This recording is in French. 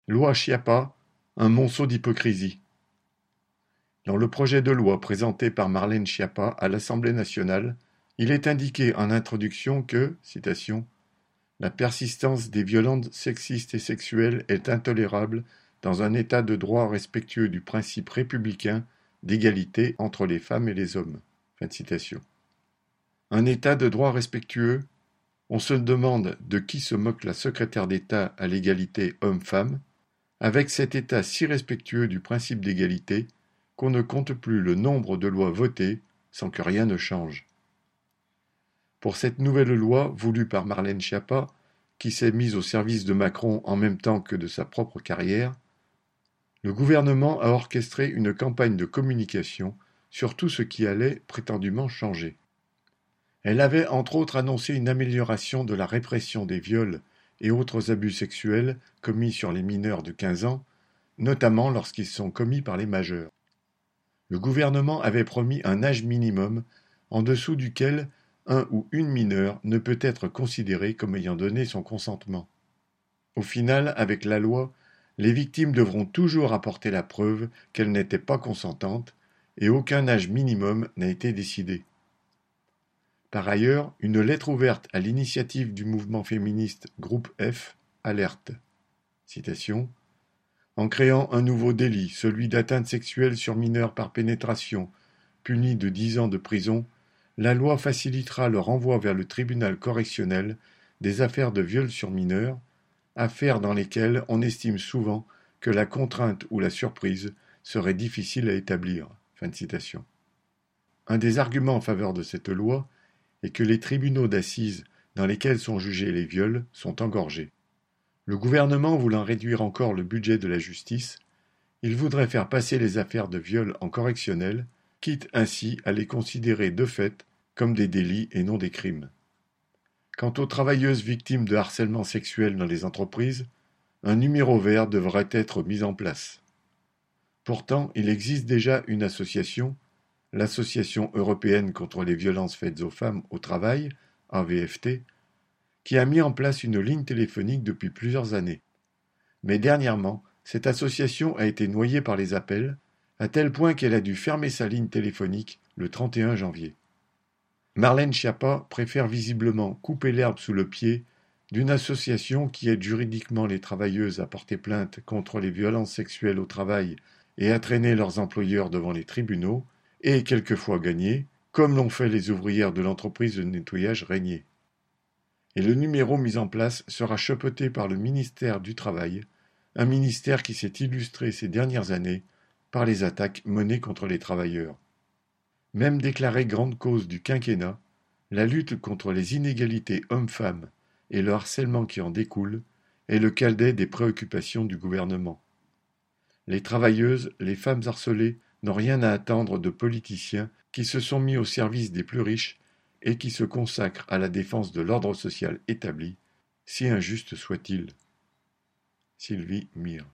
Loi Schiappa, un monceau d'hypocrisie. Dans le projet de loi présenté par Marlène Schiappa à l'Assemblée nationale, il est indiqué en introduction que, citation, la persistance des violences sexistes et sexuelles est intolérable dans un état de droit respectueux du principe républicain d'égalité entre les femmes et les hommes. Fin de citation. Un état de droit respectueux, on se demande de qui se moque la secrétaire d'État à l'égalité homme-femme, avec cet état si respectueux du principe d'égalité qu'on ne compte plus le nombre de lois votées sans que rien ne change. Pour cette nouvelle loi voulue par Marlène Schiappa, qui s'est mise au service de Macron en même temps que de sa propre carrière, le gouvernement a orchestré une campagne de communication sur tout ce qui allait prétendument changer. Elle avait entre autres annoncé une amélioration de la répression des viols et autres abus sexuels commis sur les mineurs de 15 ans, notamment lorsqu'ils sont commis par les majeurs. Le gouvernement avait promis un âge minimum en dessous duquel un ou une mineure ne peut être considéré comme ayant donné son consentement. Au final, avec la loi, les victimes devront toujours apporter la preuve qu'elles n'étaient pas consentantes et aucun âge minimum n'a été décidé. Par ailleurs, une lettre ouverte à l'initiative du mouvement féministe Groupe F alerte. Citation. En créant un nouveau délit, celui d'atteinte sexuelle sur mineur par pénétration, puni de 10 ans de prison, la loi facilitera le renvoi vers le tribunal correctionnel des affaires de viol sur mineurs, affaires dans lesquelles on estime souvent que la contrainte ou la surprise serait difficile à établir. Fin de citation. Un des arguments en faveur de cette loi est que les tribunaux d'assises dans lesquels sont jugés les viols sont engorgés. Le gouvernement voulant réduire encore le budget de la justice, il voudrait faire passer les affaires de viol en correctionnel, quitte ainsi à les considérer de fait comme des délits et non des crimes. Quant aux travailleuses victimes de harcèlement sexuel dans les entreprises, un numéro vert devrait être mis en place. Pourtant, il existe déjà une association, l'Association européenne contre les violences faites aux femmes au travail, AVFT, qui a mis en place une ligne téléphonique depuis plusieurs années. Mais dernièrement, cette association a été noyée par les appels, à tel point qu'elle a dû fermer sa ligne téléphonique le 31 janvier. Marlène Schiappa préfère visiblement couper l'herbe sous le pied d'une association qui aide juridiquement les travailleuses à porter plainte contre les violences sexuelles au travail et à traîner leurs employeurs devant les tribunaux, et quelquefois gagner, comme l'ont fait les ouvrières de l'entreprise de nettoyage Régnier. Et le numéro mis en place sera chapeauté par le ministère du Travail, un ministère qui s'est illustré ces dernières années par les attaques menées contre les travailleurs. Même déclarée grande cause du quinquennat, la lutte contre les inégalités hommes-femmes et le harcèlement qui en découle est le cadet des préoccupations du gouvernement. Les travailleuses, les femmes harcelées n'ont rien à attendre de politiciens qui se sont mis au service des plus riches et qui se consacrent à la défense de l'ordre social établi, si injuste soit-il. Sylvie Mire.